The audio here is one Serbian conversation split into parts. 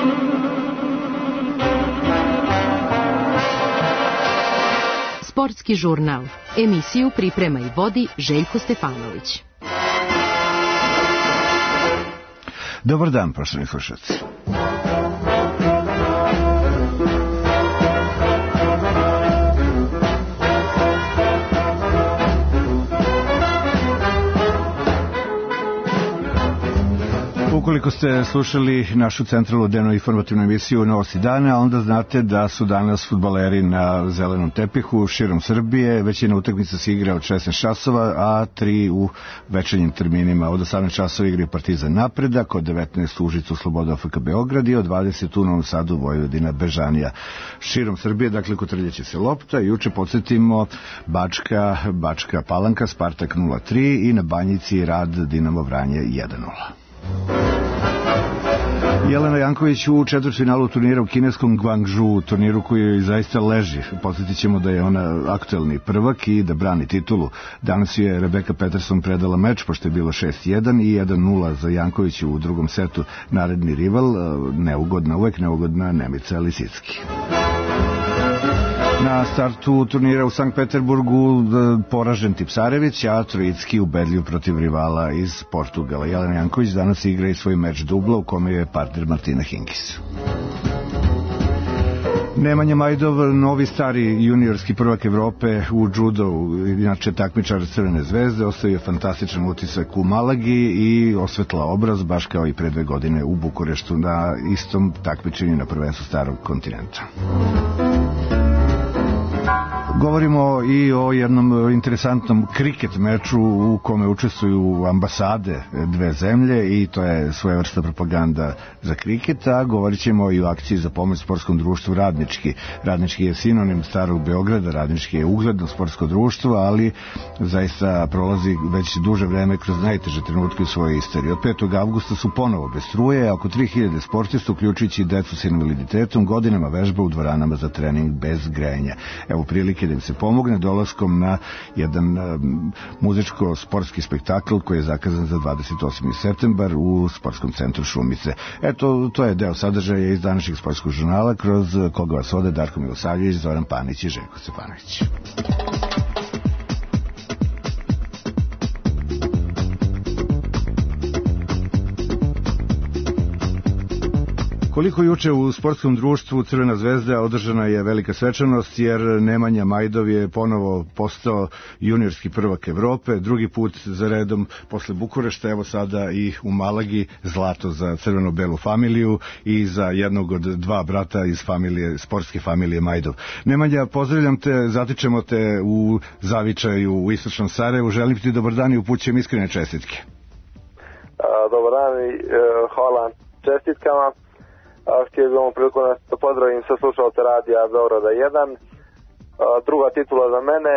Sportski žurnal. Emisiju priprema i vodi Željko Stefanović. Dobar dan, poštovani slušalci. Ukoliko ste slušali našu centralnu dnevnu informativnu emisiju Novosti dana, onda znate da su danas fudbaleri na zelenom tepihu širom Srbije. Većina utakmica se igra od 16 časova, a 3 u večernjim terminima. Od 18 časova igraju Partizan Napredak, od 19 Užicu Sloboda OFK Beograd i od 20 u Novom Sadu Vojvodina Bežanija. Širom Srbije, dakle, kotrljaće se lopta. Juče podsjetimo Bačka Palanka, Spartak 0-3 i na Banjici Rad Dinamo Vranje 1-0. Jelena Janković u četvrtfinalu turnira u kineskom Guangzhou, turniru koji joj zaista leži. Podsjetit ćemo da je ona aktuelni prvak i da brani titulu. Danas je Rebeka Peterson predala meč, pošto je bilo 6-1 i 1-0 za Janković u drugom setu. Naredni rival, neugodna Nemica Lisicki. Na startu turnira u Sankt Peterburgu poražen Tipsarević, a Trojicki ubedljiv protiv rivala iz Portugala. Jelena Janković danas igra i svoj meč dubla u kome je partner Martina Hingis. Nemanja Majdov, novi stari juniorski prvak Evrope u judu, inače takmičar Crvene zvezde, ostavio fantastičan utisak u Malagi i osvetla obraz, baš kao i pre 2 godine u Bukureštu na istom takmičenju na prvenstvu starog kontinenta. Govorimo i o jednom interesantnom kriket meču u kome učestvuju ambasade dve zemlje i to je svojevrsna propaganda za kriket, a govorit ćemo i o akciji za pomoć sportskom društvu Radnički. Radnički je sinonim starog Beograda, Radnički je ugledno sportsko društvo, ali zaista prolazi već duže vreme kroz najteže trenutke u svojoj istoriji. Od 5. avgusta su ponovo bez struje, oko 3000 sportista, uključujući decu s invaliditetom, godinama vežba u dvoranama za trening bez grejanja. Evo prilike da im se pomogne dolaskom na jedan muzičko-sportski spektakl koji je zakazan za 28. septembar u sportskom centru Šumice. Eto, to je deo sadržaja iz današnjeg sportskog žurnala, kroz koga vas vode Darko Milosavljević, Zoran Panić i Željko Stefanović. Koliko juče u sportskom društvu Crvena zvezda održana je velika svečanost, jer Nemanja Majdov je ponovo postao juniorski prvak Evrope, drugi put za redom posle Bukurešta, evo sada i u Malagi zlato za crveno-belu familiju i za jednog od 2 brata iz sportske familije Majdov. Nemanja, pozdravljam te, zatičemo te u zavičaju u istočnom Sarajevu, želim ti dobar dan i upućujem iskrene čestitke. Dobar dan i hvala čestitkama. Htio bih ovom priliku da pozdravim sve slušalce radija Beograda 1. Druga titula za mene,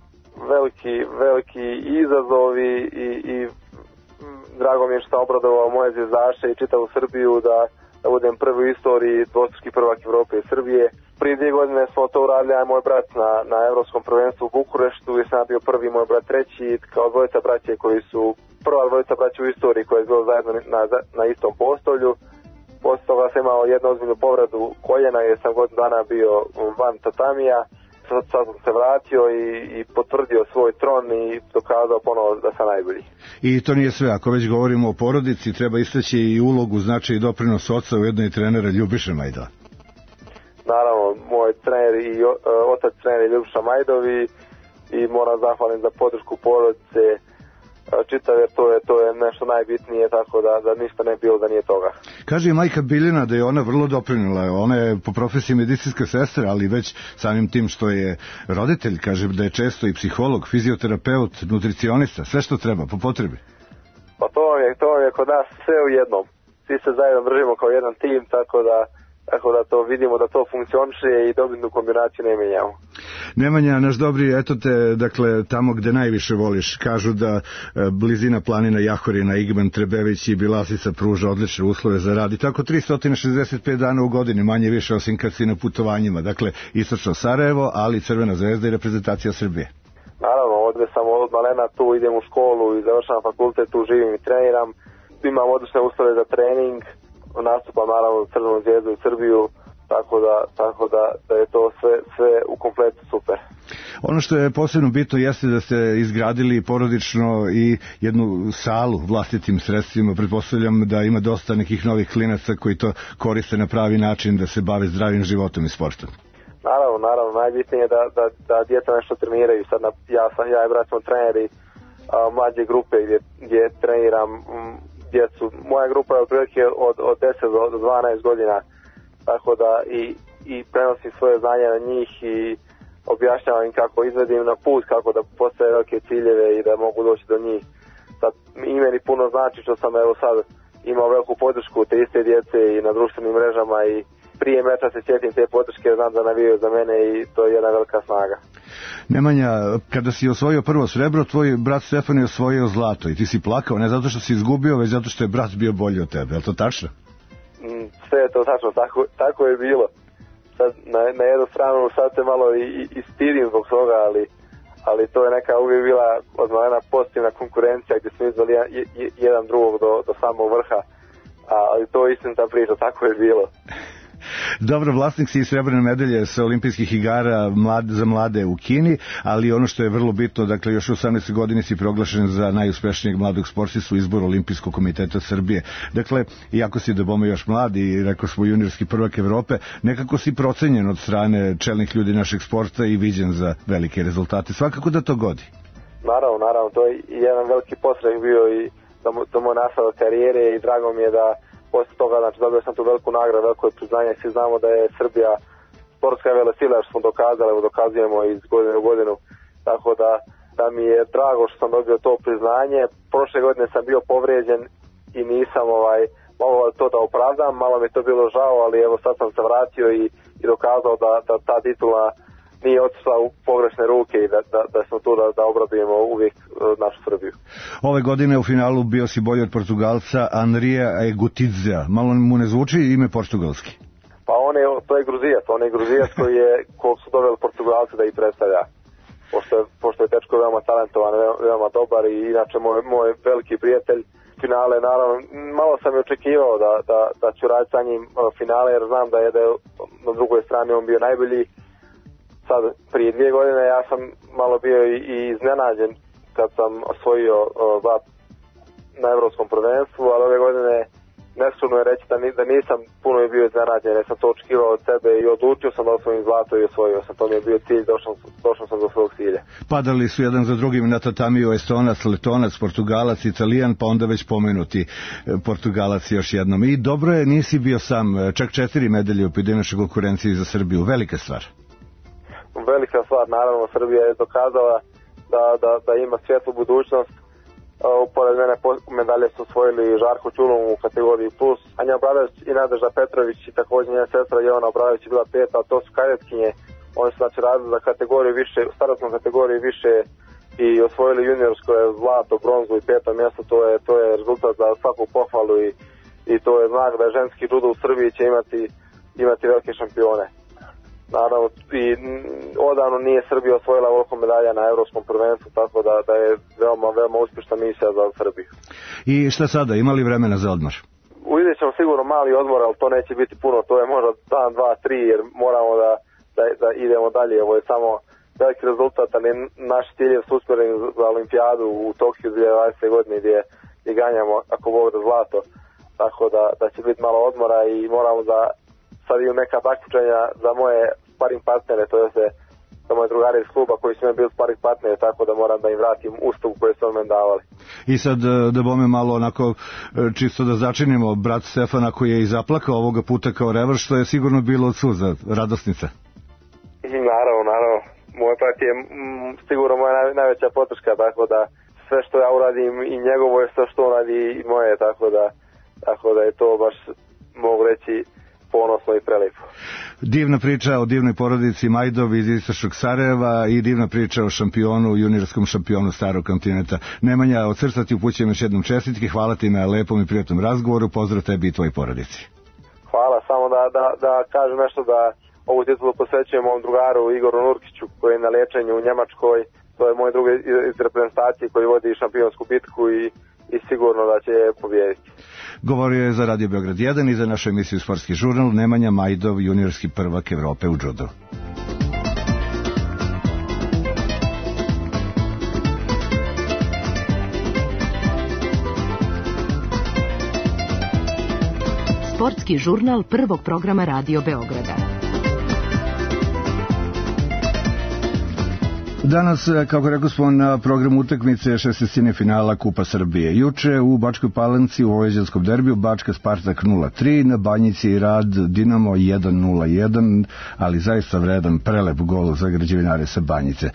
veliki izazovi i drago mi je što sam obradovao moje zvijezdaše i čitavu Srbiju da budem prvi u istoriji dvostruki prvak Evrope i Srbije. Prije 2 godine smo to uradili, a moj brat na Evropskom prvenstvu u Bukureštu i sam bio prvi, moj brat treći, kao dvojica braće koji su prva dvojica braća u istoriji koja je bila zajedno na istom postolju. Posle toga sam imao jednu ozbiljnu povredu koljena jer sam godinu dana bio van tatamija. Sad sam se vratio i potvrdio svoj tron i dokazao ponovo da sam najbolji. I to nije sve. Ako već govorimo o porodici, treba istaći i ulogu, znači i doprinos oca, ujedno i trenera Ljubiše Majdova. Naravno, moj trener i otac trener je Ljubiša Majdov i moram zahvalim za podršku porodice čitave, to je nešto najbitnije, tako da ništa ne bilo da nije toga. Kaže majka Biljana da je ona vrlo doprinila, ona je po profesiji medicinska sestra, ali već samim tim što je roditelj, kaže da je često i psiholog, fizioterapeut, nutricionista, sve što treba, po potrebi. Pa to vam je kod nas sve u jednom. Svi se zajedno držimo kao jedan tim, tako da to vidimo da to funkcioniše i dobitnu kombinaciju ne menjamo. Nemanja, naš dobri, eto te, dakle, tamo gde najviše voliš. Kažu da blizina planina Jahorina, Igman, Trebević i Bilasica pruža odlične uslove za rad. I tako 365 dana u godini, manje više, osim kad si na putovanjima. Dakle, istočno Sarajevo, ali Crvena zvezda i reprezentacija Srbije. Naravno, ovdje sam od malena tu, idem u školu i završavam fakultet, tu živim i treniram. Imam odlične uslove za trening. nastupam naravno za Crvenu zvijezdu i Srbiju, tako da je to sve u kompletu super. Ono što je posebno bitno jeste da ste izgradili porodično i jednu salu vlastitim sredstvima. Pretpostavljam da ima dosta nekih novih klinaca koji to koriste na pravi način da se bave zdravim životom i sportom. Naravno, najbitnije je da djeca nešto treniraju. Sad ja i brat smo treneri mlađe grupe gdje treniram djecu. Moja grupa je otprilike od 10 do 12 godina, tako da i prenosim svoje znanje na njih i objašnjavam im kako izvedim na put, kako da postave velike ciljeve i da mogu doći do njih. Sad, i meni puno znači što sam evo sad imao veliku podršku te iste djece i na društvenim mrežama i prije meča se sjetim te podrške, znam da navijaju za mene i to je jedna velika snaga. Nemanja, kada si osvojio prvo srebro, tvoj brat Stefan je osvojio zlato i ti si plakao, ne zato što si izgubio, već zato što je brat bio bolji od tebe, je li to tačno? Sve je to tačno, tako je bilo. Sad, na jednu stranu sad se malo i stidim zbog toga, ali to je neka uvijek bila odmah pozitivna konkurencija gdje smo izvali jedan drugog do samog vrha, ali to je istinita priča, tako je bilo. Dobro, vlasnik si i srebrne medalje sa olimpijskih igara za mlade u Kini, ali ono što je vrlo bitno, dakle još u 18. godini si proglašen za najuspešnijeg mladog sportistu u izboru Olimpijskog komiteta Srbije. Dakle, iako si dobome još mlad i rekao smo juniorski prvak Evrope, nekako si procenjen od strane čelnih ljudi našeg sporta i viđen za velike rezultate. Svakako da to godi. Naravno, to je jedan veliki postreh bio i do moj nastavak karijere i drago mi je da posle toga, znači dobio sam tu veliku nagradu, veliko priznanje, svi znamo da je Srbija sportska velesila, što smo dokazali, dokazujemo iz godine u godinu, tako da mi je drago što sam dobio to priznanje. Prošle godine sam bio povrijeđen i nisam mogao to da opravdam, malo mi to bilo žao, ali evo sad sam se vratio i dokazao da ta titula nije otišla u pogrešne ruke i da smo tu da obradujemo uvijek našu Srbiju. Ove godine u finalu bio si bolji od Portugalca Andrija Egutidzea. Malo mu ne zvuči ime portugalski? Pa to je Gruzijac kog su doveli Portugalci da ih predstavlja. Pošto je dečko veoma talentovan, veoma dobar i inače moj veliki prijatelj. Finale, naravno, malo sam je očekivao da ću raditi sa njim finale, jer znam da je na drugoj strani on bio najbolji. Sad, prije 2 godine ja sam malo bio i iznenađen kad sam osvojio zlat na evropskom prvenstvu, ali ove godine neskromno je reći da nisam puno bio iznenađen, jer sam to očekivao od sebe i odlučio sam da osvojim zlato i osvojio sam. To mi je bio cilj, došao sam do svog cilja. Padali su jedan za drugim na tatamiju Estonac, Letonac, Portugalac, Italijan, pa onda već pomenuti Portugalac još jednom. I dobro je, nisi bio sam, čak 4 medalje u pojedinačnoj konkurenciji za Srbiju, velika stvar. Velika stvar, naravno, Srbija je dokazala da ima svjetlu budućnost. Pored mene medalje su osvojili Žarko Ćulum u kategoriji plus, Anja Obradović i Nadežda Petrović i također njena sestra Jovana Obradović je bila 5, a to su kadetkinje. Oni su znači radili za kategoriju više, u starostnom kategoriji više i osvojili juniorsko zlato, bronzu i 5. mjesto. To je rezultat za svaku pohvalu i to je znak da ženski judo u Srbiji će imati velike šampione. Naravno, i odavno nije Srbija osvojila ovoliko medalja na evropskom prvenstvu, tako da je veoma uspješna misija za Srbiju. I šta sada, ima li vremena za odmor? Uvidjet ćemo sigurno mali odmor, ali to neće biti puno, to je možda dan, 2, 3, jer moramo da idemo dalje. Ovo je samo veliki rezultat, ali naš cilj je usmjeren za olimpijadu u Tokiju 2020. godine gdje ganjamo, ako Bog da, zlato, tako da će biti malo odmora i moramo da sad imam neka takmičenja za moje sparing partnere, to je za moje drugare iz kluba koji su mi bili sparing partneri, tako da moram da im vratim uslugu koju su meni davali. I sad da bome malo onako čisto da začinimo brat Stefana koji je i zaplakao ovoga puta kao revanš, što je sigurno bilo od suza, radosnica. Naravno. Moj brat je sigurno moja najveća podrška, tako da sve što ja uradim i njegovo je sve što on radi i moje, tako da je to baš, mogu reći, ponosno i prelijepo. Divna priča o divnoj porodici Majdov iz istočnog Sarajeva i divna priča o juniorskom šampionu starog kontinenta. Nemanja, od srca ti upućujem još jednom čestitke, hvala ti na lepom i prijatnom razgovoru, pozdrav tebi i tvojoj porodici. Hvala, samo da kažem nešto, da ovu titulu posvećujem mom drugaru Igoru Nurkiću koji je na liječenju u Njemačkoj. To je moj drug iz reprezentacije koji vodi šampionsku bitku i i sigurno da će pobijediti. Govorio je za Radio Beograd 1 i za našu emisiju Sportski žurnal Nemanja Majdov, juniorski prvak Evrope u džudu. Sportski žurnal prvog programa Radio Beograda. Danas, kako rekao smo, na programu utakmice šestestine finala Kupa Srbije. Juče u Bačkoj Palanci u vojvođanskom derbiju Bačka Spartak 0-3, na Banjici Rad Dinamo 1-0-1, ali zaista vredan, prelep gol za građevinare sa Banjice.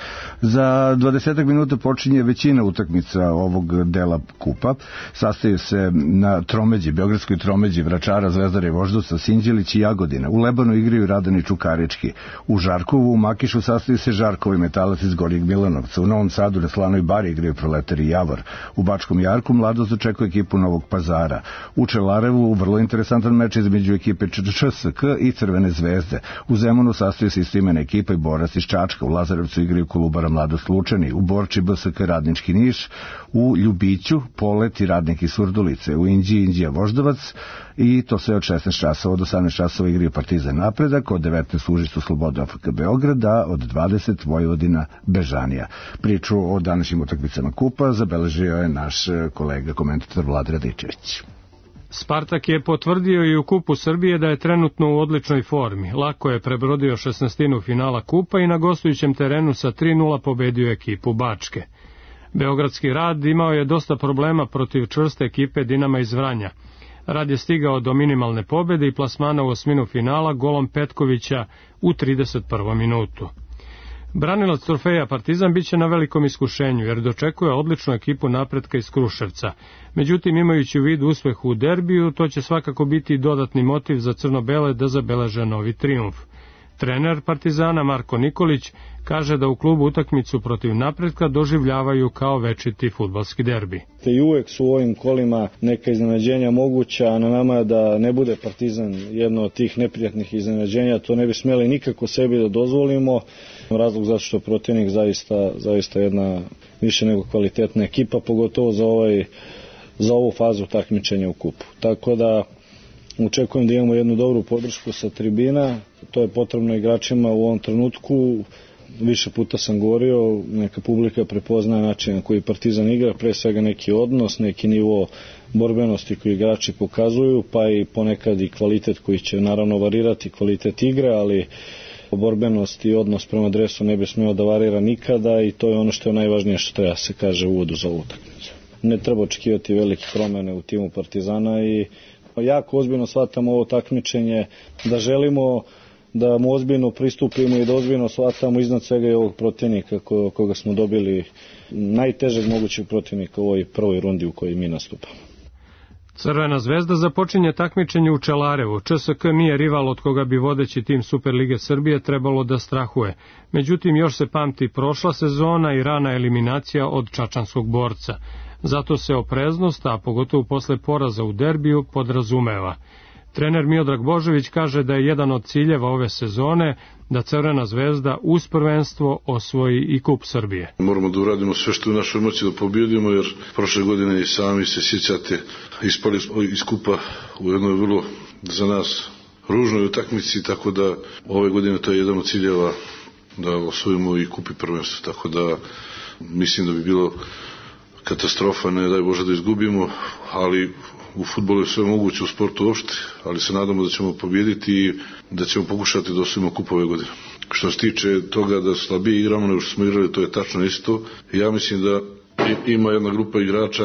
Za 20 minuta počinje većina utakmica ovog dela Kupa. Sastaju se na tromeđi, beogradskoj tromeđi Vračara, Zvezdara i Voždovca, Sinđelić i Jagodina. U Lebanu igraju Radan i Čukarički. U Žarkovu, u Makišu sastaju se Žarkovi, Metalac iz Gornjeg Milanovca. U Novom Sadu na Slanoj Bari igraju Proletari i Javor. U Bačkom Jarku Mladost očekuje ekipu Novog Pazara. U Čelarevu vrlo interesantan meč između ekipe ČSK i Crvene zvezde. U Zemunu sastaju se istimena ekipa i Borac iz Čačka. U Lazarevcu igraju Kolubara Mladost Lučani. U Borči BSK Radnički Niš. U Ljubiću Polet i Radnik iz Surdulice. U Inđiji Inđija Voždovac i to sve od 16 časova. Od 18 časova igraju Partizan Napredak, od 19 Užice Sloboda AFK Beograd, a od 20 Vojvodina Bežanija. Priču o današnjim utakmicama Kupa zabeležio je naš kolega komentator Vlad Radičević. Spartak je potvrdio i u Kupu Srbije da je trenutno u odličnoj formi. Lako je prebrodio 16. finala Kupa i na gostujućem terenu sa 3-0 pobedio ekipu Bačke. Beogradski Rad imao je dosta problema protiv čvrste ekipe Dinama iz Vranja. Rad je stigao do minimalne pobede i plasmana u osminu finala golom Petkovića u 31. minutu. Branilac trofeja Partizan biće na velikom iskušenju jer dočekuje odličnu ekipu Napretka iz Kruševca. Međutim, imajući u vidu uspeh u derbiju, to će svakako biti dodatni motiv za crno-bele da zabeleže novi trijumf. Trener Partizana Marko Nikolić kaže da u klubu utakmicu protiv Napretka doživljavaju kao večiti fudbalski derbi. I uvek su u ovim kolima neka iznenađenja moguća, a na nama je da ne bude Partizan jedno od tih neprijatnih iznenađenja, to ne bi smeli nikako sebi da dozvolimo. Razlog zato što protivnik zaista jedna više nego kvalitetna ekipa, pogotovo za ovu fazu takmičenja u kupu. Tako da očekujem da imamo jednu dobru podršku sa tribina, to je potrebno igračima u ovom trenutku. Više puta sam govorio, neka publika prepoznaje način na koji Partizan igra, pre svega neki odnos, neki nivo borbenosti koji igrači pokazuju, pa i ponekad i kvalitet koji će naravno varirati, kvalitet igre, ali borbenost i odnos prema dresu ne bi smeo da varira nikada i to je ono što je najvažnije što treba se kaže u uvodu za ovu utakmicu. Ne treba očekivati velike promene u timu Partizana i jako ozbiljno shvatamo ovo takmičenje, da želimo da mu ozbiljno pristupimo i da ozbiljno shvatamo iznad svega i ovog protivnika koga smo dobili, najtežeg mogućeg protivnika u ovoj prvoj rundi u kojoj mi nastupamo. Crvena zvezda započinje takmičenje u Čelarevu. ČSK nije rival od koga bi vodeći tim Superlige Srbije trebalo da strahuje. Međutim, još se pamti prošla sezona i rana eliminacija od čačanskog Borca. Zato se opreznost, a pogotovo posle poraza u derbiju, podrazumeva. Trener Miodrag Božović kaže da je jedan od ciljeva ove sezone da Crvena zvezda uz prvenstvo osvoji i Kup Srbije. Moramo da uradimo sve što je u našoj moći da pobjedimo, jer prošle godine i sami se sjećate ispali iz Kupa u jednoj vrlo za nas ružnoj utakmici, tako da ove godine to je jedan od ciljeva da osvojimo i Kup i prvenstvo, tako da mislim da bi bilo katastrofa, ne daj Bože da izgubimo, ali u fudbalu je sve moguće, u sportu uopšte, ali se nadamo da ćemo pobjediti i da ćemo pokušati da osvojimo Kup ove godine. Što se tiče toga da slabije igramo nego što smo igrali, to je tačno isto. Ja mislim da ima jedna grupa igrača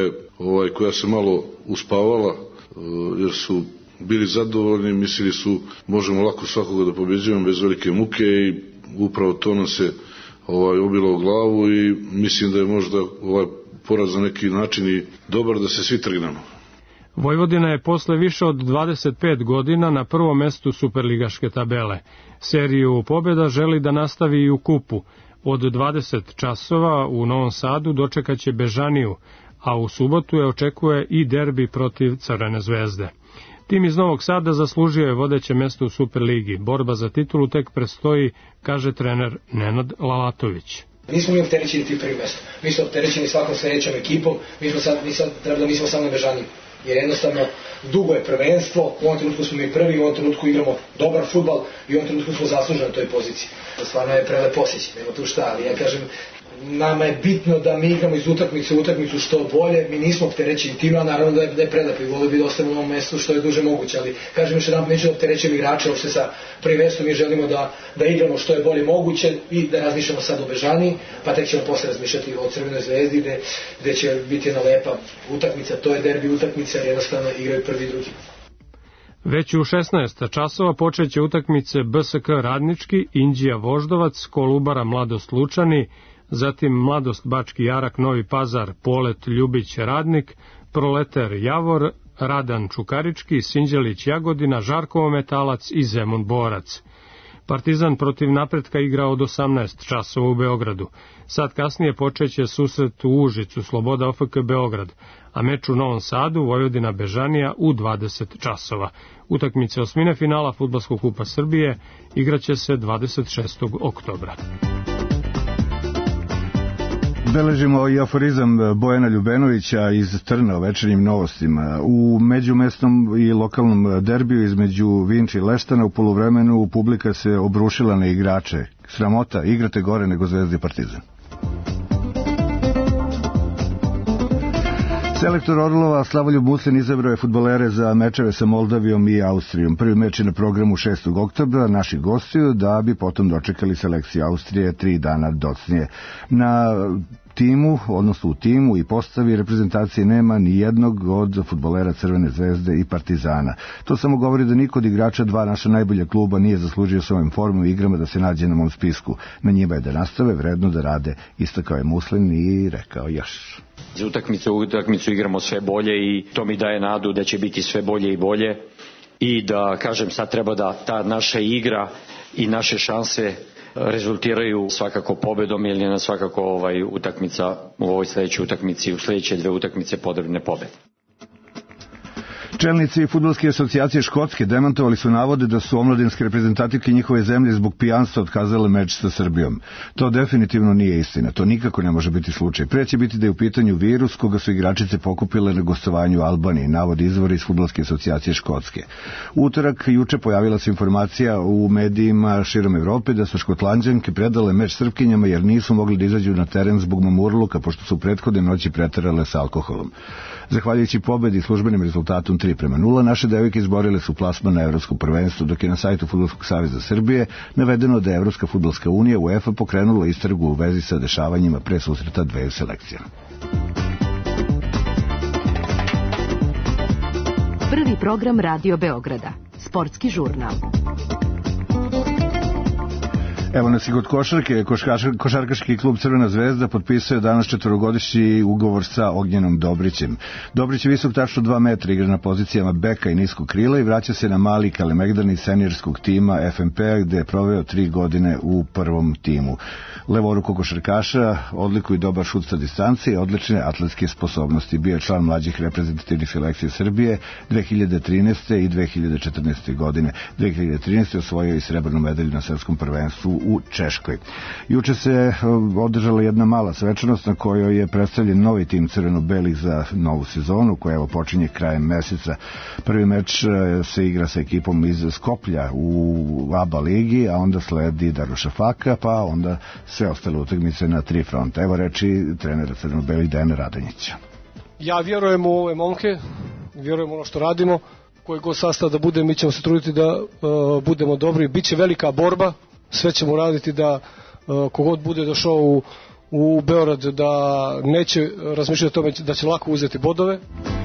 koja se malo uspavala, jer su bili zadovoljni, mislili su možemo lako svakoga da pobjeđujemo bez velike muke i upravo to nam se obilo u glavu i mislim da je možda poraz na neki način i dobar da se svi trgnemo. Vojvodina je posle više od 25 godina na prvom mestu superligaške tabele. Seriju pobjeda želi da nastavi i u Kupu. Od 20 časova u Novom Sadu dočekaće Bežaniju, a u subotu je očekuje i derbi protiv Crvene zvezde. Tim iz Novog Sada zaslužio je vodeće mesto u Superligi. Borba za titulu tek predstoji, kaže trener Nenad Lalatović. Nismo mi opterećeni ti prvi mjesto, mi smo opterećeni svakom sljedećom ekipom, mi sad treba da mislimo samo na Bežani. Jer jednostavno dugo je prvenstvo, u ovom trenutku smo mi prvi, u ovom trenutku igramo dobar fudbal i u ovom trenutku smo zasluženi na toj poziciji. Stvarno je prelep osjećaj, nema tu šta, ali ja kažem, nama je bitno da mi igramo iz utakmice u utakmicu što bolje, mi nismo opterećeni tim, a naravno da je prelep i volio bi da ostavimo na ovom mjestu što je duže moguće, ali kažem još jedan neću da opterećujem igrače, uopšte sa prvim mjestom mi želimo da igramo što je bolje moguće i da razmišljamo sad o Bežani, pa tek ćemo posle razmišljati o Crvenoj zvezdi gde će biti jedna lepa utakmica, to je derbi utakmica jer jednostavno igraju prvi i drugi. Već u 16 časova počeće utakmice BSK Radnički, Inđija Voždovac, Kolubara Mladost Lučani, zatim Mladost Bački Jarak Novi Pazar, Polet Ljubić Radnik, Proleter Javor, Radan Čukarički, Sinđelić Jagodina, Žarkovo Metalac i Zemun Borac. Partizan protiv Napretka igra od 18 časova u Beogradu. Sad kasnije počeće susret u Užicu, Sloboda OFK Beograd, a meč u Novom Sadu, Vojvodina Bežanija u 20 časova. Utakmice osmine finala Fudbalskog kupa Srbije igraće se 26. oktobra. Beležimo i aforizam Bojana Ljubenovića iz Trna o večernjim novostima. U međumestnom i lokalnom derbiju između Vinči i Leštana u poluvremenu publika se obrušila na igrače. Sramota, igrate gore nego Zvezda i Partizan. Selektor Orlova Slavoljub Muslin izabrao je fudbalere za mečeve sa Moldavijom i Austrijom. Prvi meč je na programu 6. oktobra naših gostiju, da bi potom dočekali selekciju Austrije 3 dana docnije. Na timu, odnosno u timu i postavi reprezentacije nema ni jednog od fudbalera Crvene zvezde i Partizana. To samo govori da niko od igrača dva naša najbolja kluba nije zaslužio s ovim formom i igrama da se nađe na mom spisku. Na njima je da nastave, vredno da rade, istakao je Muslin i rekao još. Za utakmicu igramo sve bolje i to mi daje nadu da će biti sve bolje i bolje i da, kažem, sad treba da ta naša igra i naše šanse rezultiraju svakako pobedom ili na svakako utakmica u ovoj sljedećoj utakmici, u sljedeće 2 utakmice potrebne pobede. Čelnici Fudbalske asocijacije Škotske demantovali su navode da su omladinske reprezentativke njihove zemlje zbog pijanstva otkazale meč sa Srbijom. To definitivno nije istina, to nikako ne može biti slučaj. Pre će biti da je u pitanju virus koga su igračice pokupile na gostovanju u Albaniji, navodi izvori iz Fudbalske asocijacije Škotske. Utorak juče pojavila se informacija u medijima širom Evrope da su Škotlanđanke predale meč Srpkinjama jer nisu mogli da izađu na teren zbog mamurluka pošto su prethodne noći preterale sa alkoholom. Zahvaljujući pobedi i službenim rezultatom 3:0, naše devojke izborile su plasman na Evropsko prvenstvo, dok je na sajtu Fudbalskog saveza Srbije navedeno da je Evropska fudbalska unija UEFA pokrenula istragu u vezi sa dešavanjima pre susreta dveju selekcija. Prvi program Radio Beograda. Sportski žurnal. Evo nas i kod košarke. Košarkaški klub Crvena zvezda potpisuje danas 4-godišnji ugovor sa Ognjenom Dobrićem. Dobrić je visok tačno 2 metra, igra na pozicijama beka i niskog krila i vraća se na mali Kalemegdan iz seniorskog tima FNP-a gde je proveo 3 godine u prvom timu. Levoruko košarkaša odlikuje dobar šut sa distance i odlične atletske sposobnosti. Bio je član mlađih reprezentativnih selekcija Srbije 2013. i 2014. godine. 2013. osvojio i srebrnu medalju na svetskom prvenstvu u Češkoj. Juče se održala jedna mala svečanost na kojoj je predstavljen novi tim crveno-belih za novu sezonu koja evo počinje krajem meseca. Prvi meč se igra sa ekipom iz Skoplja u ABA ligi, a onda sledi Darušafaka, pa onda sve ostale utakmice na 3 fronta. Evo reči trenera crveno-belih Dejana Radonjića. Ja vjerujem u ove momke, vjerujem ono što radimo, koji god sastav da bude, mi ćemo se truditi da budemo dobri. Biće velika borba, sve ćemo raditi da kogod bude došao u Beograd da neće razmišljati o tome da će lako uzeti bodove.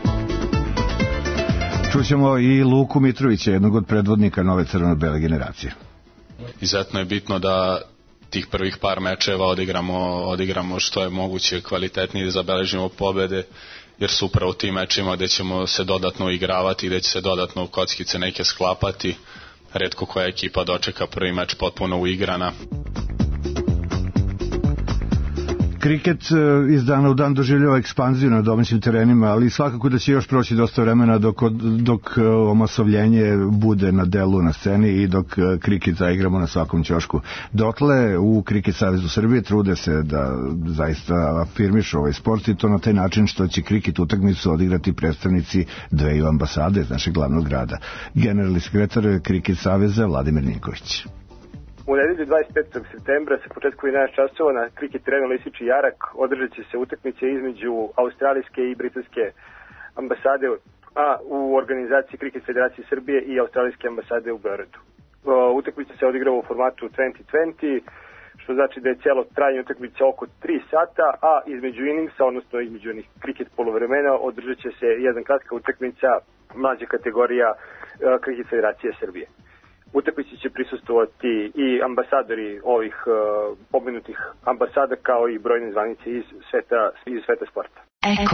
Čućemo i Luku Mitrovića, jednog od predvodnika nove crveno-bele generacije. Izuzetno je bitno da tih prvih par mečeva odigramo što je moguće kvalitetnije, da zabeležimo pobede, jer su upravo ti mečima gde ćemo se dodatno igravati, gde će se dodatno kockice neke sklapati. Retko koja ekipa dočeka prvi meč potpuno uigrana. Kriket iz dana u dan doživljava ekspanziju na domaćim terenima, ali svakako da će još proći dosta vremena dok omasovljenje bude na delu na sceni i dok kriket zaigramo na svakom ćošku. Dotle u Kriket Savezu Srbije trude se da zaista afirmišu ovaj sport i to na taj način što će kriket utakmicu odigrati predstavnici dveju ambasade iz našeg glavnog grada. Generalni sekretar Kriket Saveza Vladimir Ninković. U nedelju 25. septembra sa početkom 11 časova na kriket terenu Lisički jarak održat će se utakmice između australijske i britanske ambasade, a u organizaciji Kriket Federacije Srbije i australijske ambasade u Beogradu. Utakmica se odigrava u formatu 20-20, što znači da je cijelo trajanje utakmice oko 3 sata, a između inningsa, odnosno između onih kriket polovremena, održat će se jedna kratka utakmica mlađa kategorija Kriket Federacije Srbije. Utakmici će prisustvovati i ambasadori ovih pomenutih ambasada kao i brojne zvanice iz sveta sporta. Eko.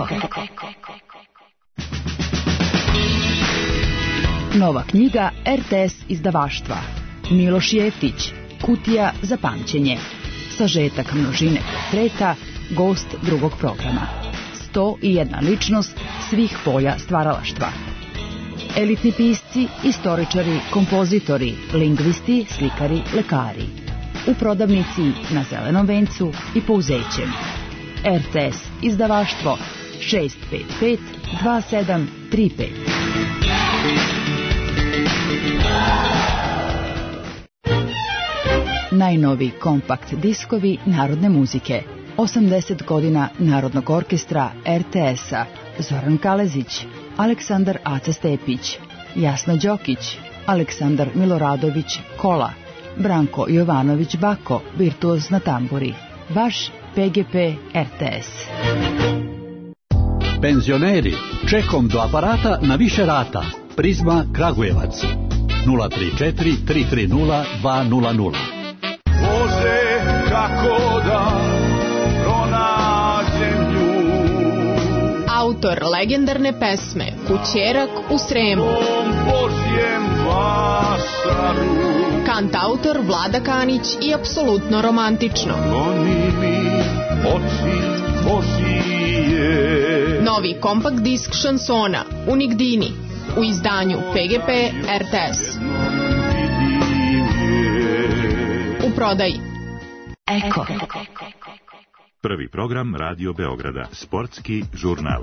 Nova knjiga RTS izdavaštva. Miloš Jeftić, Kutija za pamćenje. Sažetak množine portreta, gost drugog programa. 101 ličnost svih polja stvaralaštva. Elitni pisci, istoričari, kompozitori, lingvisti, slikari, lekari. U prodavnici na Zelenom vencu i Pouzećem. RTS izdavaštvo 655 2735. Najnovi kompakt diskovi narodne muzike. 80 godina Narodnog orkestra RTS-a. Zoran Kalezić, Aleksandar Aca Stepić, Jasna Đokić, Aleksandar Miloradović Kola, Branko Jovanović Bako, virtuoz na tamburi. Vaš PGP RTS. Penzioneri, čekom do aparata na više rata. Prizma Kragujevac 034 330 200. Bože, kako da pronađem nju. Autor legendarne pesme Kućerak u Sremu. Kantautor Vlada Kanić i apsolutno romantično. Novi kompakt disk šansona Unik Dini u izdanju PGP RTS. U prodaji. Eko. Prvi program Radio Beograda, sportski žurnal.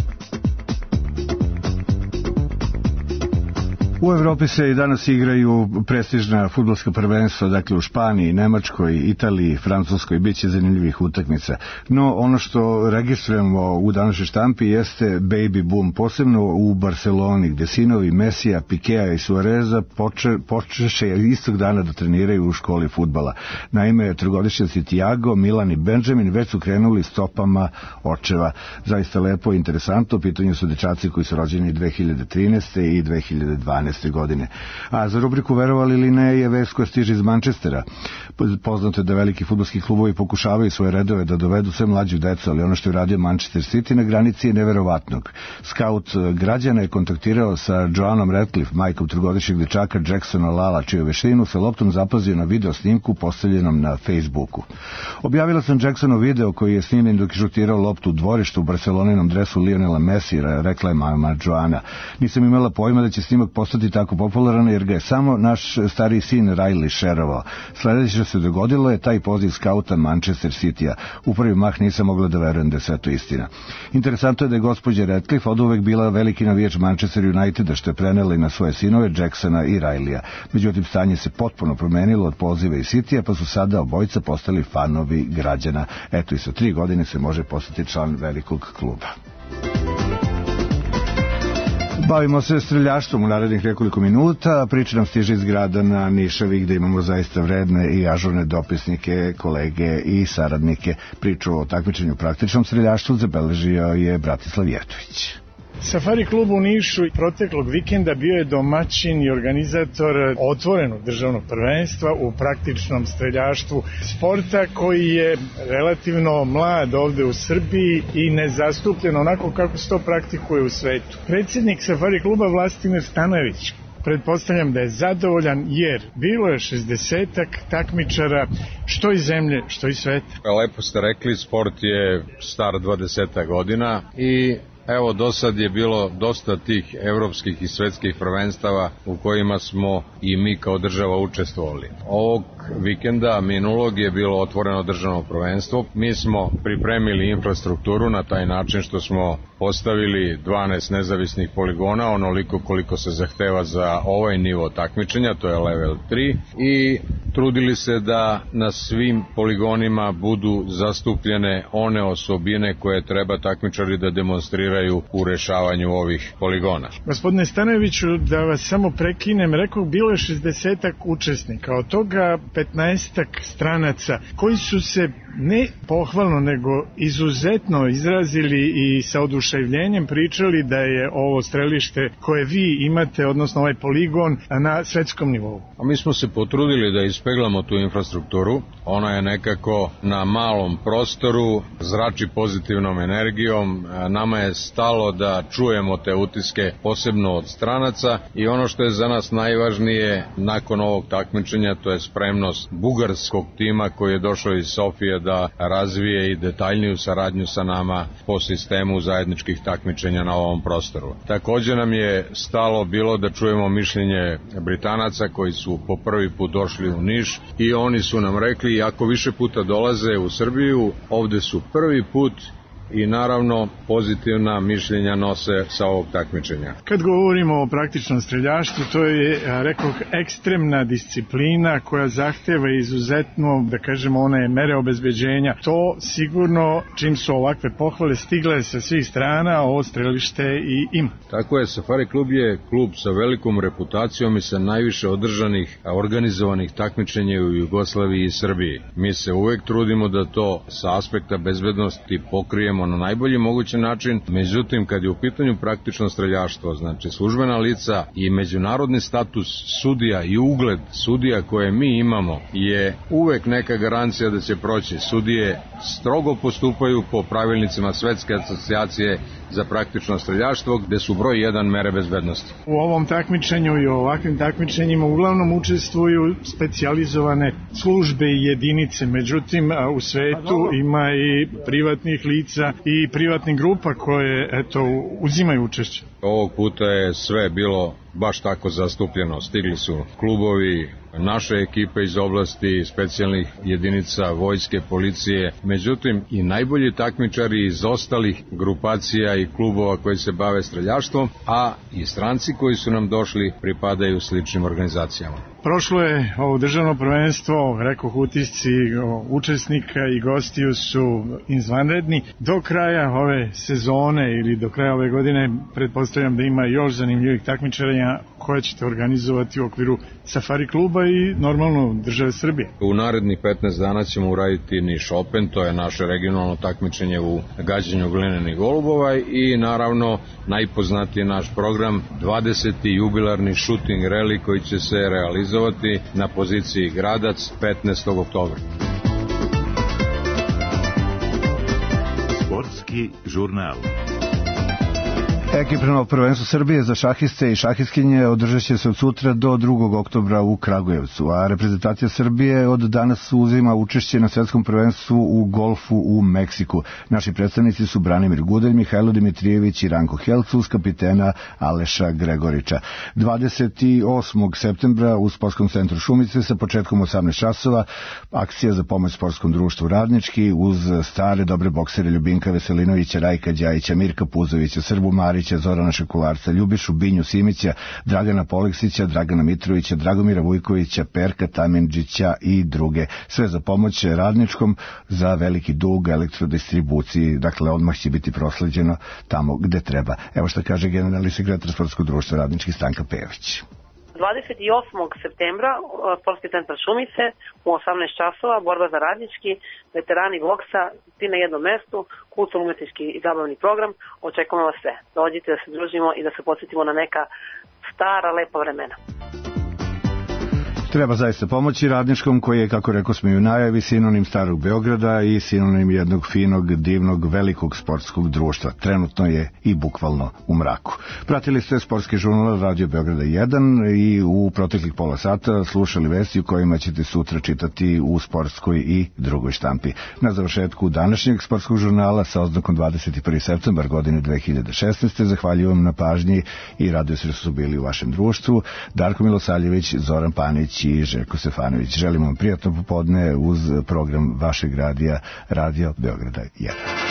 U Evropi se i danas igraju prestižna fudbalska prvenstva, dakle u Španiji, Nemačkoj, Italiji, Francuskoj, bit će zanimljivih utakmica. No, ono što registrujemo u današnjoj štampi jeste baby boom, posebno u Barceloni, gde sinovi Mesija, Pikea i Suareza počeše istog dana da treniraju u školi fudbala. Naime, trogodišnjaci Tiago, Milan i Benjamin već su krenuli stopama očeva. Zaista lepo i interesantno, u pitanju su dečaci koji su rođeni 2013. i 2012. godine. A za rubriku Verovali ili ne je vest koja stiže iz Manchestera. Poznato je da veliki fudbalski klubovi pokušavaju svoje redove da dovedu sve mlađu decu, ali ono što je uradio Manchester City na granici je neverovatnog. Skaut građana je kontaktirao sa Joanom Radcliffe, majkom trogodišnjeg dečaka Jacksona Lala, čiju veštinu sa loptom zapazio na video snimku postavljenom na Facebooku. Objavila sam Jacksonov video koji je snimljen dok je šutirao loptu u dvorištu u Barceloninom dresu Lionela Messija, rekla je mama Joana. Nisam imala pojma da će snimak postati tako popularan jer ga je samo naš stariji sin Riley šerovao. Sledeće što se dogodilo je taj poziv skauta Manchester City-a. U prvi mah nisam mogla da verujem da je sve to istina. Interesantno je da je gospođa Radcliffe oduvek bila veliki navijač Manchester Uniteda, što je prenela i na svoje sinove Jacksona i Rileya. Međutim, stanje se potpuno promenilo od poziva iz City-a, pa su sada obojica postali fanovi građana. Eto, i sa 3 godine se može postati član velikog kluba. Bavimo se streljaštvom u narednih nekoliko minuta. Priča nam stiže iz grada na Nišavi, gde imamo zaista vredne i ažurne dopisnike, kolege i saradnike. Priču o takmičenju praktičnom streljaštvu zabeležio je Bratislav Jevtović. Safari klub u Nišu proteklog vikenda bio je domaćin i organizator otvorenog državnog prvenstva u praktičnom streljaštvu, sporta koji je relativno mlad ovde u Srbiji i nezastupljen onako kako se to praktikuje u svetu. Predsjednik Safari kluba Vlastimir Stanojević pretpostavljam da je zadovoljan jer bilo je 60-ak takmičara, što iz zemlje, što iz sveta. Lepo ste rekli, sport je star 20 godina i evo, do sad je bilo dosta tih evropskih i svetskih prvenstava u kojima smo i mi kao država učestvovali. Ovog vikenda minulog je bilo otvoreno državno prvenstvo. Mi smo pripremili infrastrukturu na taj način što smo postavili 12 nezavisnih poligona, onoliko koliko se zahteva za ovaj nivo takmičenja, to je level 3, i trudili se da na svim poligonima budu zastupljene one osobine koje treba takmičari da demonstriraju u rešavanju ovih poligona. Gospodine Stanojeviću, da vas samo prekinem, rekao bilo je 60-ak učesnika, od toga 15-ak stranaca koji su se ne pohvalno nego izuzetno izrazili i sa oduševljenjem pričali da je ovo strelište koje vi imate, odnosno ovaj poligon, na svetskom nivou. A mi smo se potrudili da ispeglamo tu infrastrukturu. Ona je nekako na malom prostoru, zrači pozitivnom energijom. Nama je stalo da čujemo te utiske, posebno od stranaca, i ono što je za nas najvažnije nakon ovog takmičenja, to je spremnost bugarskog tima koji je došao iz Sofije da razvije i detaljniju saradnju sa nama po sistemu zajedničkih takmičenja na ovom prostoru. Također nam je stalo bilo da čujemo mišljenje Britanaca koji su po prvi put došli u Niš i oni su nam rekli, ako više puta dolaze u Srbiju, ovde su prvi put i naravno pozitivna mišljenja nose sa ovog takmičenja. Kad govorimo o praktičnom streljaštvu, to je, rekao, ekstremna disciplina koja zahteva izuzetno, da kažemo, one mere obezbeđenja. To sigurno, čim su ovakve pohvale stigle sa svih strana, ovo strelište i ima. Tako je, Safari klub je klub sa velikom reputacijom i sa najviše održanih, organizovanih takmičenja u Jugoslaviji i Srbiji. Mi se uvek trudimo da to sa aspekta bezbednosti pokrijemo na najbolji mogući način, međutim kad je u pitanju praktično streljaštvo, znači službena lica i međunarodni status sudija i ugled sudija koje mi imamo je uvek neka garancija da će proći. Sudije strogo postupaju po pravilnicima Svetske asocijacije za praktično streljaštvo, gde su broj 1 mere bezbednosti. U ovom takmičenju i u ovakvim takmičenjima uglavnom učestvuju specijalizovane službe i jedinice, međutim u svetu ima i privatnih lica i privatnih grupa koje uzimaju učešće. Ovog puta je sve bilo baš tako zastupljeno. Stigli su klubovi, naše ekipe iz oblasti specijalnih jedinica vojske, policije, međutim i najbolji takmičari iz ostalih grupacija i klubova koji se bave streljaštvom, a i stranci koji su nam došli pripadaju sličnim organizacijama. Prošlo je ovo državno prvenstvo, rekoh, utisci učesnika i gostiju su izvanredni. Do kraja ove sezone ili do kraja ove godine pretpostavljam da ima još zanimljivih takmičarenja koje ćete organizovati u okviru Safari kluba i normalno države Srbije. U narednih 15 dana ćemo uraditi Niš Open, to je naše regionalno takmičenje u gađanju glinenih golubova, i naravno najpoznatiji naš program 20. jubilarni shooting rally koji će se realizovati na poziciji Gradac 15. oktobra. Sportski žurnal. Ekipno prvenstvo Srbije za šahiste i šahistkinje održat će se od sutra do 2. oktobra u Kragujevcu, a reprezentacija Srbije od danas uzima učešće na svetskom prvenstvu u golfu u Meksiku. Naši predstavnici su Branimir Gudelj, Mihajlo Dimitrijević i Ranko Helc uz kapitena Aleša Gregorića. 28. septembra u Sportskom centru Šumice sa početkom 18 časova akcija za pomoć Sportskom društvu Radnički uz stare dobre boksere Ljubinka Veselinovića, Rajka Đajića, Mirka Puzovića, Srbu Marića, Zorana Šekularca, Ljubišu Binju Simića, Dragana Poleksića, Dragana Mitrovića, Dragomira Vujkovića, Perka Tamindžića i druge. Sve za pomoć Radničkom za veliki dug elektrodistribuciji. Dakle, odmah će biti prosleđeno tamo gde treba. Evo što kaže generalni sekretar Sportskog društva Radnički Stanka Pejović. 28. septembra Sportski centar Šumice u 18 časova, borba za Radnički, veterani boksa, svi na jednom mestu, kulturno-umetnički i zabavni program. Očekujemo vas sve. Dođite da se družimo i da se podsjetimo na neka stara, lepa vremena. Treba zaista pomoći Radničkom, koji je, kako rekao smo i u najavi, sinonim Starog Beograda i sinonim jednog finog, divnog, velikog sportskog društva. Trenutno je i bukvalno u mraku. Pratili ste sportski žurnal Radio Beograda 1 i u proteklih pola sata slušali vesti u kojima ćete sutra čitati u sportskoj i drugoj štampi. Na završetku današnjeg sportskog žurnala sa oznakom 21. septembar godine 2016. Zahvaljujem na pažnji i radujem se da su bili u vašem društvu. Darko Milosavljević, Zoran Panić i Željko Stefanović. Želimo vam prijatno popodne uz program vašeg radija Radio Beograda 1.